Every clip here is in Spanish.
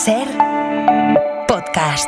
Ser Podcast.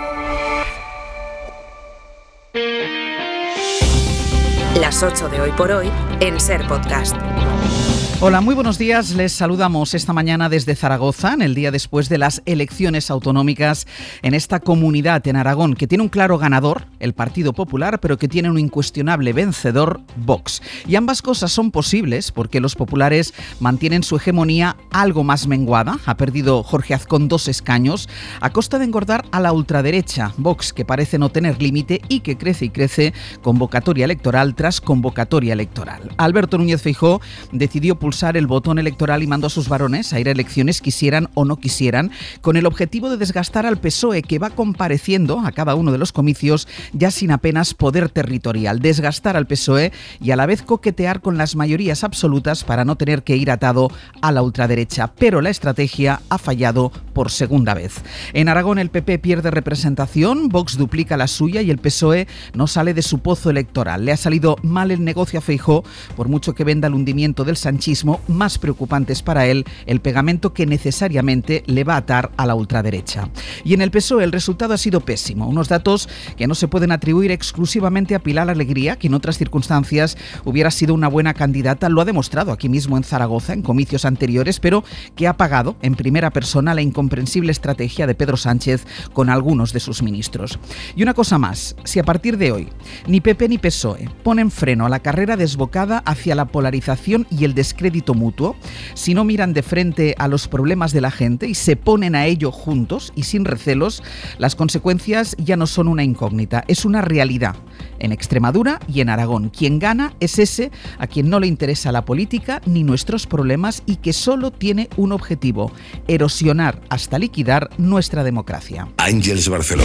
Las 8 de hoy por hoy en Ser Podcast. Hola, muy buenos días. Les saludamos esta mañana desde Zaragoza, en el día después de las elecciones autonómicas en esta comunidad en Aragón, que tiene un claro ganador, el Partido Popular, pero que tiene un incuestionable vencedor, Vox. Y ambas cosas son posibles porque los populares mantienen su hegemonía algo más menguada. Ha perdido Jorge Azcón 2 escaños a costa de engordar a la ultraderecha, Vox, que parece no tener límite y que crece y crece convocatoria electoral tras convocatoria electoral. Alberto Núñez Feijóo decidió pulsar el botón electoral y mandó a sus varones a ir a elecciones quisieran o no quisieran, con el objetivo de desgastar al PSOE, que va compareciendo a cada uno de los comicios ya sin apenas poder territorial, desgastar al PSOE y a la vez coquetear con las mayorías absolutas para no tener que ir atado a la ultraderecha. Pero la estrategia ha fallado por segunda vez. En Aragón el PP pierde representación, Vox duplica la suya y el PSOE no sale de su pozo electoral. Le ha salido mal el negocio a Feijóo, por mucho que venda el hundimiento del sanchismo. Más preocupante es para él el pegamento que necesariamente le va a atar a la ultraderecha. Y en el PSOE el resultado ha sido pésimo. Unos datos que no se pueden atribuir exclusivamente a Pilar Alegría, que en otras circunstancias hubiera sido una buena candidata, lo ha demostrado aquí mismo en Zaragoza en comicios anteriores, pero que ha pagado en primera persona la incomprensible estrategia de Pedro Sánchez con algunos de sus ministros. Y una cosa más, si a partir de hoy ni PP ni PSOE ponen freno a la carrera desbocada hacia la polarización y el descrédito mutuo, si no miran de frente a los problemas de la gente y se ponen a ello juntos y sin recelos, las consecuencias ya no son una incógnita, es una realidad. En Extremadura y en Aragón, quien gana es ese a quien no le interesa la política ni nuestros problemas y que solo tiene un objetivo: erosionar hasta liquidar nuestra democracia. Ángeles Barceló.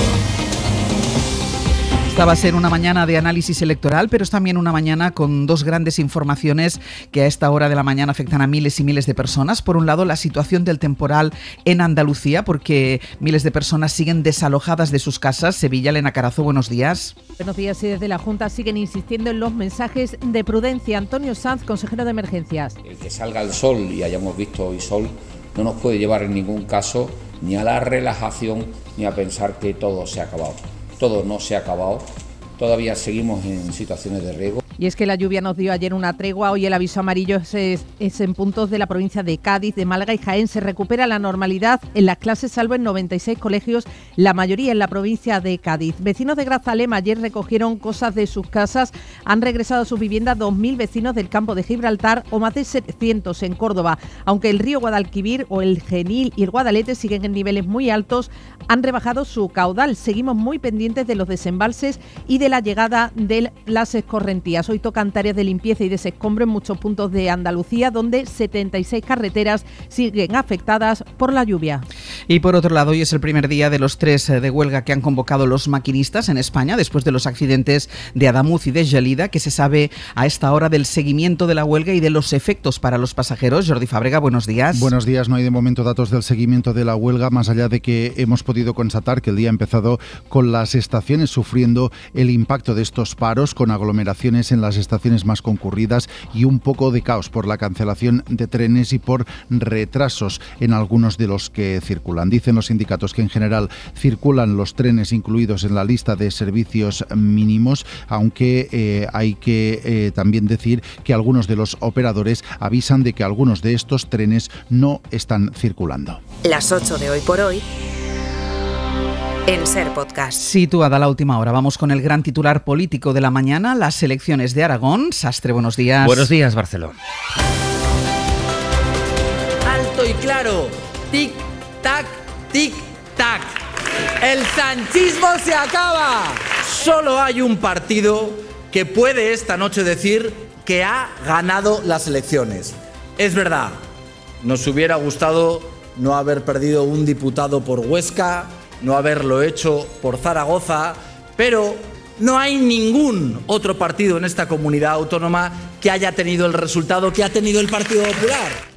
Esta va a ser una mañana de análisis electoral, pero es también una mañana con dos grandes informaciones que a esta hora de la mañana afectan a miles y miles de personas. Por un lado, la situación del temporal en Andalucía, porque miles de personas siguen desalojadas de sus casas. Sevilla, Elena Carazo, buenos días. Buenos días. Y desde la Junta siguen insistiendo en los mensajes de prudencia. Antonio Sanz, consejero de Emergencias. El que salga el sol y hayamos visto hoy sol no nos puede llevar en ningún caso ni a la relajación ni a pensar que todo se ha acabado. Todo no se ha acabado, todavía seguimos en situaciones de riesgo. Y es que la lluvia nos dio ayer una tregua, hoy el aviso amarillo es en puntos de la provincia de Cádiz, de Málaga y Jaén. Se recupera la normalidad en las clases, salvo en 96 colegios, la mayoría en la provincia de Cádiz. Vecinos de Grazalema ayer recogieron cosas de sus casas, han regresado a sus viviendas 2.000 vecinos del campo de Gibraltar o más de 700 en Córdoba. Aunque el río Guadalquivir o el Genil y el Guadalete siguen en niveles muy altos, han rebajado su caudal. Seguimos muy pendientes de los desembalses y de la llegada de las escorrentías. Hoy tocan tareas de limpieza y desescombro en muchos puntos de Andalucía, donde 76 carreteras siguen afectadas por la lluvia. Y por otro lado, hoy es el primer día de los 3 de huelga que han convocado los maquinistas en España, después de los accidentes de Adamuz y de Gelida. Que se sabe a esta hora del seguimiento de la huelga y de los efectos para los pasajeros? Jordi Fábrega, buenos días. Buenos días. No hay de momento datos del seguimiento de la huelga, más allá de que hemos podido constatar que el día ha empezado con las estaciones sufriendo el impacto de estos paros, con aglomeraciones en las estaciones más concurridas y un poco de caos por la cancelación de trenes y por retrasos en algunos de los que circulan. Dicen los sindicatos que en general circulan los trenes incluidos en la lista de servicios mínimos, aunque hay que también decir que algunos de los operadores avisan de que algunos de estos trenes no están circulando. Las 8 de hoy por hoy en Ser Podcast. Situada la última hora, vamos con el gran titular político de la mañana, las elecciones de Aragón. Sastre, buenos días. Buenos días, Barcelona. Alto y claro. Tic, tac, tic, tac. El sanchismo se acaba. Solo hay un partido que puede esta noche decir que ha ganado las elecciones. Es verdad, nos hubiera gustado no haber perdido un diputado por Huesca, no haberlo hecho por Zaragoza, pero no hay ningún otro partido en esta comunidad autónoma que haya tenido el resultado que ha tenido el Partido Popular.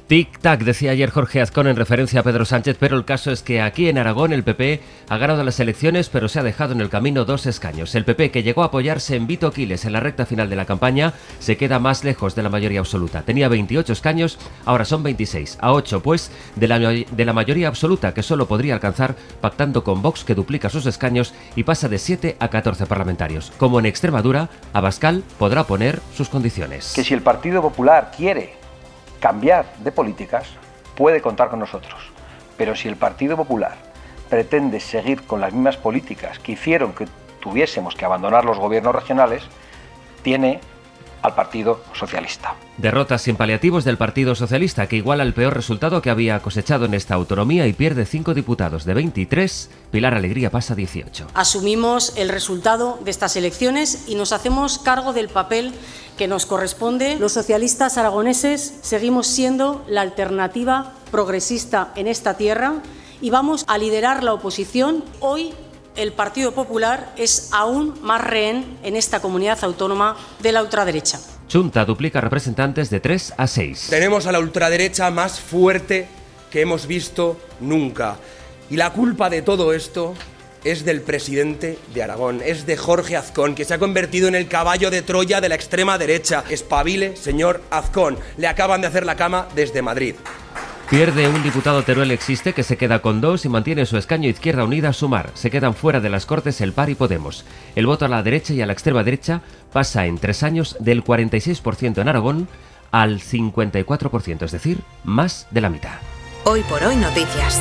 Tic-tac, decía ayer Jorge Azcón en referencia a Pedro Sánchez, pero el caso es que aquí en Aragón el PP ha ganado las elecciones, pero se ha dejado en el camino 2 escaños. El PP, que llegó a apoyarse en Vito Quiles en la recta final de la campaña, se queda más lejos de la mayoría absoluta. Tenía 28 escaños, ahora son 26, a 8 pues de la mayoría absoluta, que solo podría alcanzar pactando con Vox, que duplica sus escaños y pasa de 7 a 14 parlamentarios. Como en Extremadura, Abascal podrá poner sus condiciones. Que si el Partido Popular quiere cambiar de políticas, puede contar con nosotros. Pero si el Partido Popular pretende seguir con las mismas políticas que hicieron que tuviésemos que abandonar los gobiernos regionales, tiene al Partido Socialista. Derrota sin paliativos del Partido Socialista, que iguala el peor resultado que había cosechado en esta autonomía y pierde 5 diputados de 23. Pilar Alegría pasa a 18. Asumimos el resultado de estas elecciones y nos hacemos cargo del papel que nos corresponde. Los socialistas aragoneses seguimos siendo la alternativa progresista en esta tierra y vamos a liderar la oposición. Hoy el Partido Popular es aún más rehén en esta comunidad autónoma de la ultraderecha. Junta duplica representantes de 3 a 6. Tenemos a la ultraderecha más fuerte que hemos visto nunca. Y la culpa de todo esto es del presidente de Aragón, es de Jorge Azcón, que se ha convertido en el caballo de Troya de la extrema derecha. Espabile, señor Azcón. Le acaban de hacer la cama desde Madrid. Pierde un diputado Teruel Existe, que se queda con 2 y mantiene su escaño. Izquierda Unida, Sumar. Se quedan fuera de las Cortes el PAR y Podemos. El voto a la derecha y a la extrema derecha pasa en 3 años del 46% en Aragón al 54%, es decir, más de la mitad. Hoy por hoy noticias.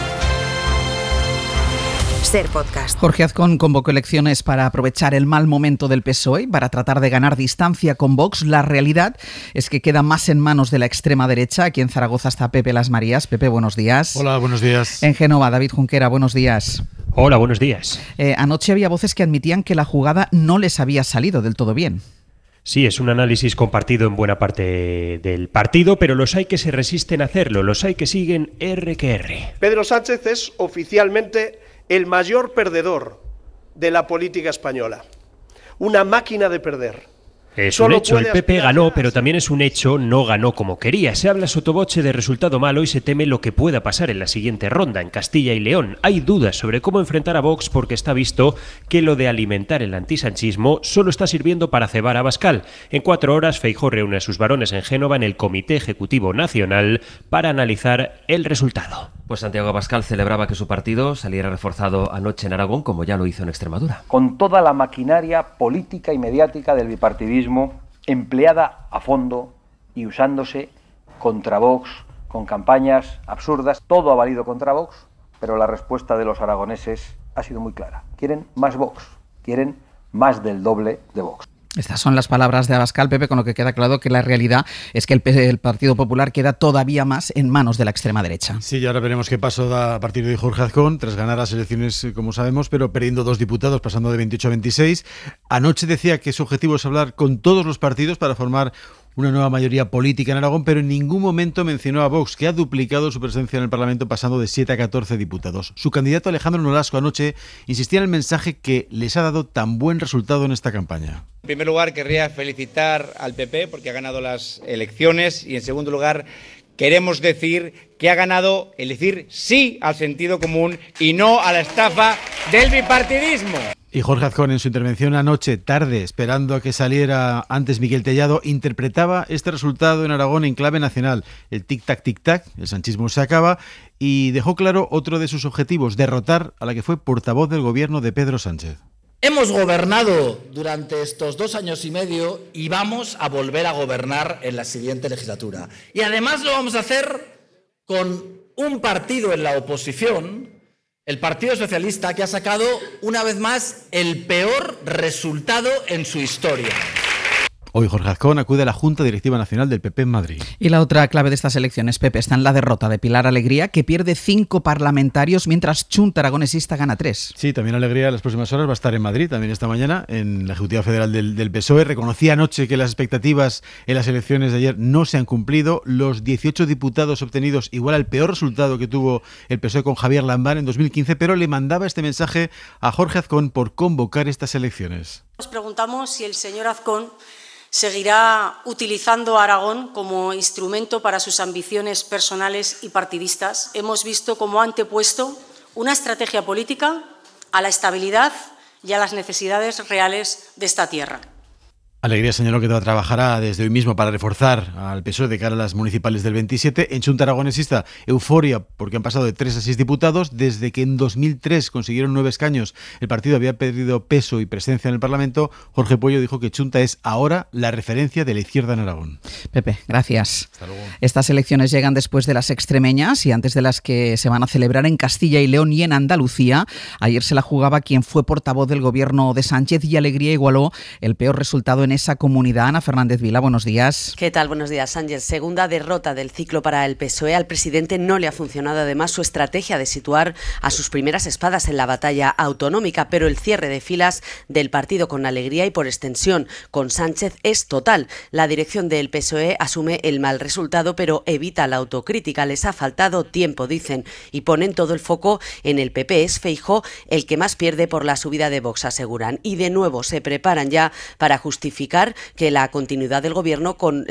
Ser Podcast. Jorge Azcón convocó elecciones para aprovechar el mal momento del PSOE, para tratar de ganar distancia con Vox. La realidad es que queda más en manos de la extrema derecha. Aquí en Zaragoza está Pepe Las Marías. Pepe, buenos días. Hola, buenos días. En Génova, David Junquera, buenos días. Hola, buenos días. Anoche había voces que admitían que la jugada no les había salido del todo bien. Sí, es un análisis compartido en buena parte del partido, pero los hay que se resisten a hacerlo, los hay que siguen R que R. Pedro Sánchez es oficialmente el mayor perdedor de la política española. Una máquina de perder. Es un hecho, el PP ganó, pero también es un hecho, no ganó como quería. Se habla sotoboche de resultado malo y se teme lo que pueda pasar en la siguiente ronda, en Castilla y León. Hay dudas sobre cómo enfrentar a Vox porque está visto que lo de alimentar el antisanchismo solo está sirviendo para cebar a Abascal. En 4 horas, Feijóo reúne a sus varones en Génova en el Comité Ejecutivo Nacional para analizar el resultado. Pues Santiago Abascal celebraba que su partido saliera reforzado anoche en Aragón, como ya lo hizo en Extremadura. Con toda la maquinaria política y mediática del bipartidismo empleada a fondo y usándose contra Vox, con campañas absurdas, todo ha valido contra Vox, pero la respuesta de los aragoneses ha sido muy clara. Quieren más Vox, quieren más del doble de Vox. Estas son las palabras de Abascal, Pepe, con lo que queda claro que la realidad es que el Partido Popular queda todavía más en manos de la extrema derecha. Sí, y ahora veremos qué paso da a partir de Jorge Azcón, tras ganar las elecciones, como sabemos, pero perdiendo 2 diputados, pasando de 28 a 26. Anoche decía que su objetivo es hablar con todos los partidos para formar una nueva mayoría política en Aragón, pero en ningún momento mencionó a Vox, que ha duplicado su presencia en el Parlamento pasando de 7 a 14 diputados. Su candidato Alejandro Nolasco anoche insistía en el mensaje que les ha dado tan buen resultado en esta campaña. En primer lugar, querría felicitar al PP porque ha ganado las elecciones y en segundo lugar, queremos decir que ha ganado el decir sí al sentido común y no a la estafa del bipartidismo. Y Jorge Azcón, en su intervención anoche, tarde, esperando a que saliera antes Miguel Tellado, interpretaba este resultado en Aragón en clave nacional. El tic-tac, el sanchismo se acaba, y dejó claro otro de sus objetivos, derrotar a la que fue portavoz del gobierno de Pedro Sánchez. Hemos gobernado durante estos 2 años y medio y vamos a volver a gobernar en la siguiente legislatura. Y además lo vamos a hacer con un partido en la oposición, el Partido Socialista, que ha sacado una vez más el peor resultado en su historia. Hoy Jorge Azcón acude a la Junta Directiva Nacional del PP en Madrid. Y la otra clave de estas elecciones, Pepe, está en la derrota de Pilar Alegría, que pierde 5 parlamentarios, mientras Junta Aragonesista gana 3. Sí, también Alegría en las próximas horas va a estar en Madrid, también esta mañana, en la Ejecutiva Federal del PSOE. Reconocía anoche que las expectativas en las elecciones de ayer no se han cumplido. Los 18 diputados obtenidos igual al peor resultado que tuvo el PSOE con Javier Lambán en 2015, pero le mandaba este mensaje a Jorge Azcón por convocar estas elecciones. Nos preguntamos si el señor Azcón seguirá utilizando a Aragón como instrumento para sus ambiciones personales y partidistas. Hemos visto cómo ha antepuesto una estrategia política a la estabilidad y a las necesidades reales de esta tierra. Alegría señaló que trabajará desde hoy mismo para reforzar al PSOE de cara a las municipales del 27. En Xunta aragonesista, euforia porque han pasado de 3 a 6 diputados. Desde que en 2003 consiguieron 9 escaños, el partido había perdido peso y presencia en el Parlamento. Jorge Puello dijo que Xunta es ahora la referencia de la izquierda en Aragón. Pepe, gracias. Hasta luego. Estas elecciones llegan después de las extremeñas y antes de las que se van a celebrar en Castilla y León y en Andalucía. Ayer se la jugaba quien fue portavoz del gobierno de Sánchez y Alegría igualó el peor resultado en esa comunidad. Ana Fernández Vila, buenos días. ¿Qué tal? Buenos días, Sánchez. Segunda derrota del ciclo para el PSOE. Al presidente no le ha funcionado además su estrategia de situar a sus primeras espadas en la batalla autonómica, pero el cierre de filas del partido con Alegría y por extensión con Sánchez es total. La dirección del PSOE asume el mal resultado, pero evita la autocrítica. Les ha faltado tiempo, dicen, y ponen todo el foco en el PP. Es Feijóo el que más pierde por la subida de Vox, aseguran. Y de nuevo se preparan ya para justificar la continuidad del gobierno con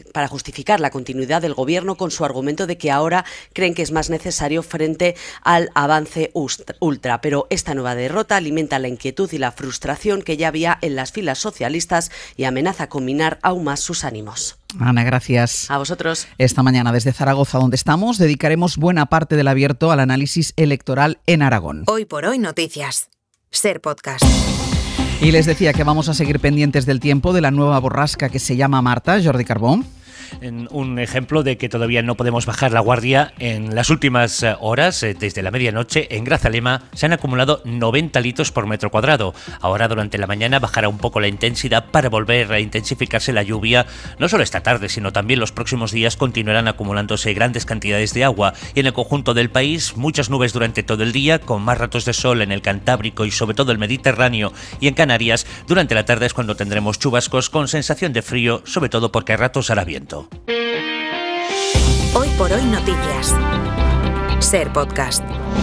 su argumento de que ahora creen que es más necesario frente al avance ultra. Pero esta nueva derrota alimenta la inquietud y la frustración que ya había en las filas socialistas y amenaza con minar aún más sus ánimos. Ana, gracias. A vosotros. Esta mañana desde Zaragoza, donde estamos, dedicaremos buena parte del abierto al análisis electoral en Aragón. Hoy por hoy noticias. Ser Podcast. Y les decía que vamos a seguir pendientes del tiempo de la nueva borrasca que se llama Marta. Jordi Carbón. Un ejemplo de que todavía no podemos bajar la guardia. En las últimas horas, desde la medianoche, en Grazalema se han acumulado 90 litros por metro cuadrado. Ahora, durante la mañana, bajará un poco la intensidad para volver a intensificarse la lluvia. No solo esta tarde, sino también los próximos días continuarán acumulándose grandes cantidades de agua. Y en el conjunto del país, muchas nubes durante todo el día, con más ratos de sol en el Cantábrico y sobre todo el Mediterráneo. Y en Canarias, durante la tarde es cuando tendremos chubascos con sensación de frío, sobre todo porque a ratos hará viento. Hoy por hoy noticias. Ser Podcast.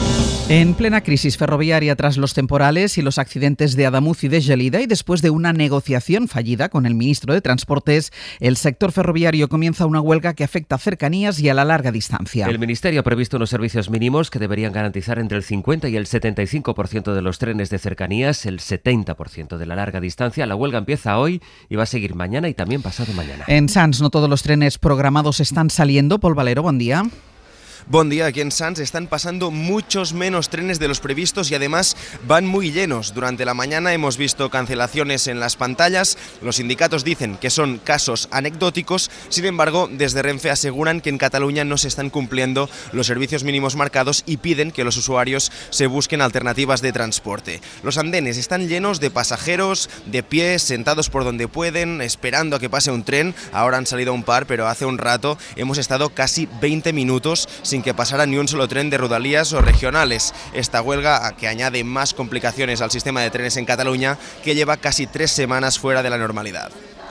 En plena crisis ferroviaria tras los temporales y los accidentes de Adamuz y de Gelida y después de una negociación fallida con el ministro de Transportes, el sector ferroviario comienza una huelga que afecta a cercanías y a la larga distancia. El Ministerio ha previsto unos servicios mínimos que deberían garantizar entre el 50 y el 75% de los trenes de cercanías, el 70% de la larga distancia. La huelga empieza hoy y va a seguir mañana y también pasado mañana. En Sants no todos los trenes programados están saliendo. Paul Valero, buen día. Buen día, aquí en Sants están pasando muchos menos trenes de los previstos y además van muy llenos. Durante la mañana hemos visto cancelaciones en las pantallas. Los sindicatos dicen que son casos anecdóticos, sin embargo, desde Renfe aseguran que en Cataluña no se están cumpliendo los servicios mínimos marcados y piden que los usuarios se busquen alternativas de transporte. Los andenes están llenos de pasajeros, de pie, sentados por donde pueden, esperando a que pase un tren. Ahora han salido un par, pero hace un rato hemos estado casi 20 minutos sin que pasara ni un solo tren de rodalías o regionales. Esta huelga, que añade más complicaciones al sistema de trenes en Cataluña, que lleva casi 3 semanas fuera de la normalidad.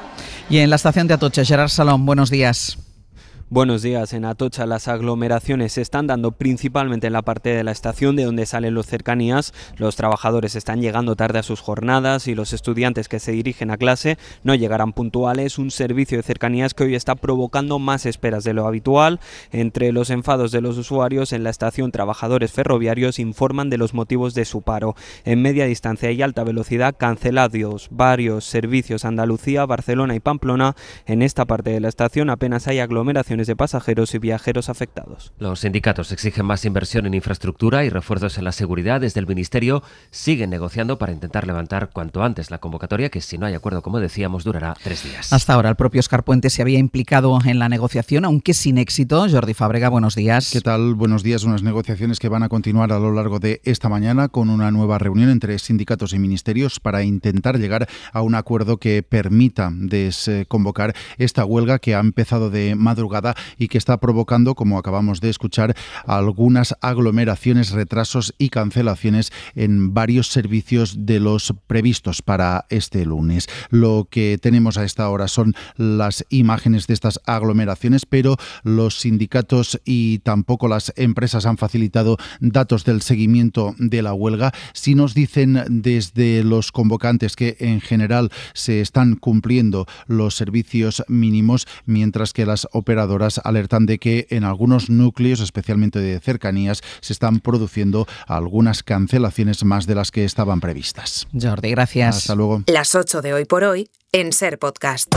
Y en la estación de Atocha, Gerard Salón, buenos días. Buenos días. En Atocha las aglomeraciones se están dando principalmente en la parte de la estación de donde salen los cercanías. Los trabajadores están llegando tarde a sus jornadas y los estudiantes que se dirigen a clase no llegarán puntuales. Un servicio de cercanías que hoy está provocando más esperas de lo habitual. Entre los enfados de los usuarios en la estación, trabajadores ferroviarios informan de los motivos de su paro. En media distancia y alta velocidad, cancelados varios servicios a Andalucía, Barcelona y Pamplona. En esta parte de la estación apenas hay aglomeraciones de pasajeros y viajeros afectados. Los sindicatos exigen más inversión en infraestructura y refuerzos en la seguridad. Desde el Ministerio siguen negociando para intentar levantar cuanto antes la convocatoria, que si no hay acuerdo, como decíamos, durará 3 días. Hasta ahora el propio Óscar Puente se había implicado en la negociación, aunque sin éxito. Jordi Fábrega, buenos días. ¿Qué tal? Buenos días. Unas negociaciones que van a continuar a lo largo de esta mañana con una nueva reunión entre sindicatos y ministerios para intentar llegar a un acuerdo que permita desconvocar esta huelga que ha empezado de madrugada jornada y que está provocando, como acabamos de escuchar, algunas aglomeraciones, retrasos y cancelaciones en varios servicios de los previstos para este lunes. Lo que tenemos a esta hora son las imágenes de estas aglomeraciones, pero los sindicatos y tampoco las empresas han facilitado datos del seguimiento de la huelga. Sí nos dicen desde los convocantes que en general se están cumpliendo los servicios mínimos, mientras que las operadoras alertan de que en algunos núcleos, especialmente de cercanías, se están produciendo algunas cancelaciones más de las que estaban previstas. Jordi, gracias. Hasta luego. Las 8 de Hoy por Hoy en Ser Podcast.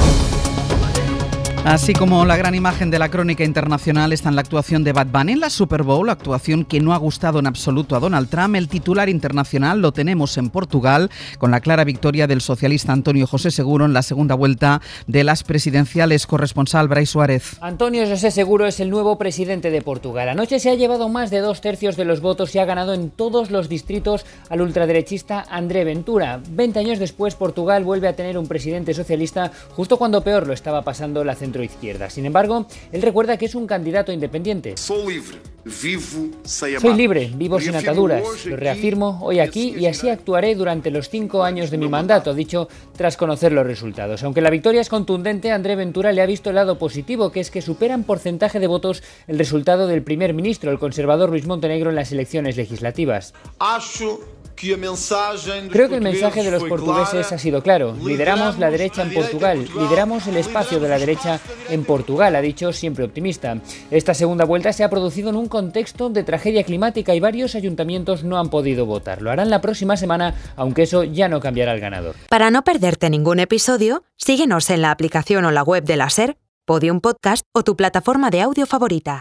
Así como la gran imagen de la crónica internacional está en la actuación de Bad Bunny en la Super Bowl, actuación que no ha gustado en absoluto a Donald Trump. El titular internacional lo tenemos en Portugal, con la clara victoria del socialista Antonio José Seguro en la segunda vuelta de las presidenciales. Corresponsal Brais Suárez. Antonio José Seguro es el nuevo presidente de Portugal. Anoche se ha llevado más de 2/3 de los votos y ha ganado en todos los distritos al ultraderechista André Ventura. 20 años después, Portugal vuelve a tener un presidente socialista justo cuando peor lo estaba pasando la centroizquierda. Sin embargo, él recuerda que es un candidato independiente. Soy libre, vivo sin ataduras. Lo reafirmo hoy aquí y así actuaré durante los 5 años de mi mandato, ha dicho tras conocer los resultados. Aunque la victoria es contundente, André Ventura le ha visto el lado positivo, que es que supera en porcentaje de votos el resultado del primer ministro, el conservador Luís Montenegro, en las elecciones legislativas. Creo que el mensaje de los portugueses ha sido claro. Lideramos la derecha en Portugal, lideramos el espacio de la derecha en Portugal, ha dicho, siempre optimista. Esta segunda vuelta se ha producido en un contexto de tragedia climática y varios ayuntamientos no han podido votar. Lo harán la próxima semana, aunque eso ya no cambiará el ganador. Para no perderte ningún episodio, síguenos en la aplicación o la web de la SER, Podium Podcast o tu plataforma de audio favorita.